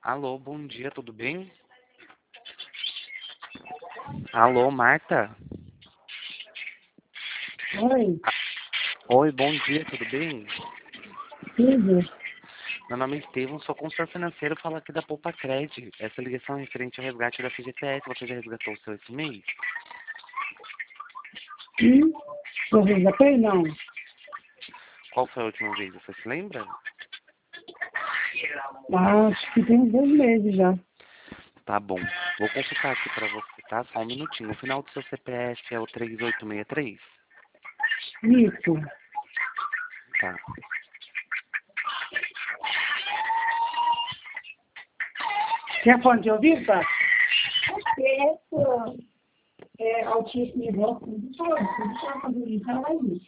Alô, bom dia, tudo bem? Alô, Marta? Oi, Oi, bom dia, tudo bem? tudo? Meu nome é Estevam, sou consultor financeiro, falo aqui da Poupa Cred. Essa ligação é referente ao resgate da FGTS, você já resgatou o seu esse mês? Eu resgatei? Não. Qual foi a última vez, você se lembra? Acho que tem uns 2 meses já. Tá bom, vou consultar aqui pra você, tá? Só um minutinho. O final do seu CPF é o 3863? Isso. Tá. Quer fone de ouvido, tá? Autismo e voz, deixa eu falar isso.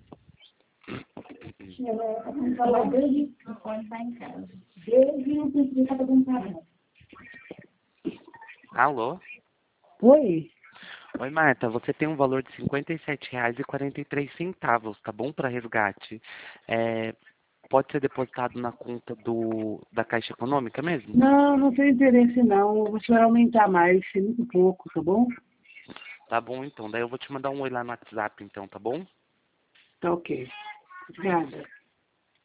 Ela falou desde o fone tá em casa. Desde o princípio tá perguntando. Alô? Oi? Oi, Marta, você tem um valor de R$ 57,43, tá bom, para resgate? Pode ser depositado na conta da Caixa Econômica mesmo? Não, não tem interesse não. Você vai aumentar mais, é muito pouco, tá bom? Tá bom, então. Daí eu vou te mandar um oi lá no WhatsApp, então, tá bom? Tá ok. Obrigada.